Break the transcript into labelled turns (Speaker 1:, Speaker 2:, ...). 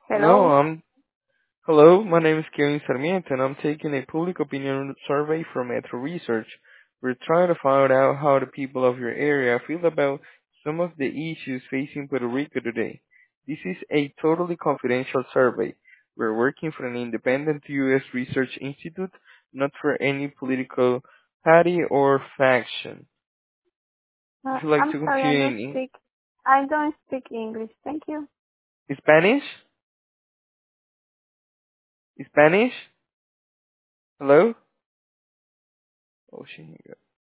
Speaker 1: Hello,
Speaker 2: Hello.
Speaker 1: hello. My name is Kevin Sarmiento, and I'm taking a public opinion survey from Metro Research. We're trying to find out how the people of your area feel about some of the issues facing Puerto Rico today. This is a totally confidential survey. We're working for an independent U.S. research institute, not for any political party or faction. If you'd like
Speaker 2: I'm
Speaker 1: to
Speaker 2: sorry,
Speaker 1: continue in
Speaker 2: I don't speak English. Thank you.
Speaker 1: Spanish, Spanish. Hello. Oh, she hung up.